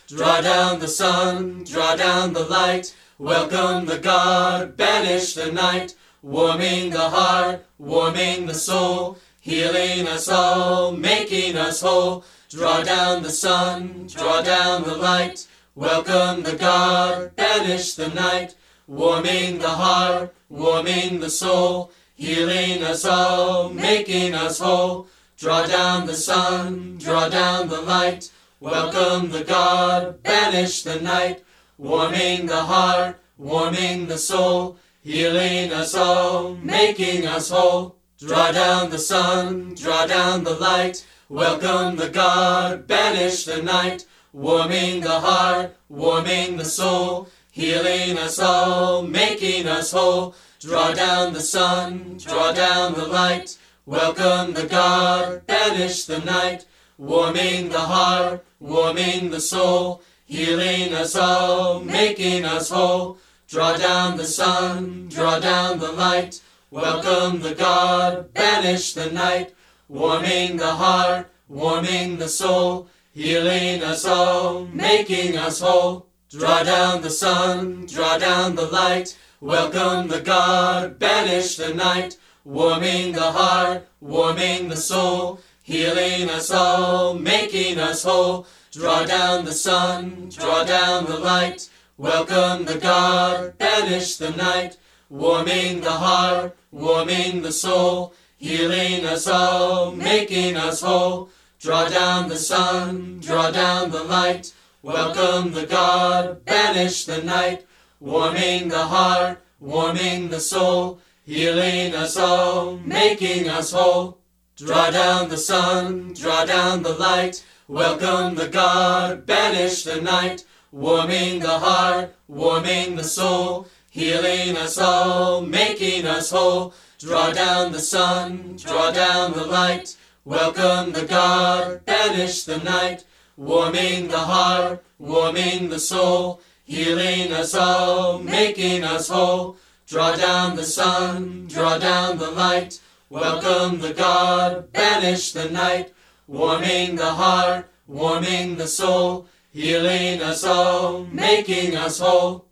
Draw down the sun, draw down the light, welcome the God, banish the night, warming the heart, warming the soul, healing us all, making us whole. Draw down the sun, draw down the light, welcome the God, banish the night, warming the heart, warming the soul, healing us all, making us whole. Draw down the sun, draw down the light, welcome the God, banish the night, warming the heart, warming the soul, healing us all, making us whole. Draw down the sun, draw down the light, welcome the God, banish the night, warming the heart, warming the soul, healing us all, making us whole. Draw down the sun, draw down the light, welcome the God, banish the night, warming the heart, warming the soul, healing us all, making us whole. Draw down the sun, draw down the light, welcome the God, banish the night, warming the heart, warming the soul, healing us all, making us whole. Draw down the sun, draw down the light, welcome the God, banish the night, warming the heart, warming the soul, healing us all, making us whole. Draw down the sun, draw down the light, welcome the God, banish the night, warming the heart, warming the soul, healing us all, making us whole. Draw down the sun, draw down the light, welcome the God, banish the night, warming the heart, warming the soul, healing us all, making us whole. Draw down the sun, draw down the light, welcome the God, banish the night, warming the heart, warming the soul, healing us all, making us whole. Draw down the sun, draw down the light, welcome the God, banish the night, warming the heart, warming the soul, healing us all, making us whole. Draw down the sun, draw down the light, welcome the God, banish the night, warming the heart, warming the soul, healing us all, making us whole.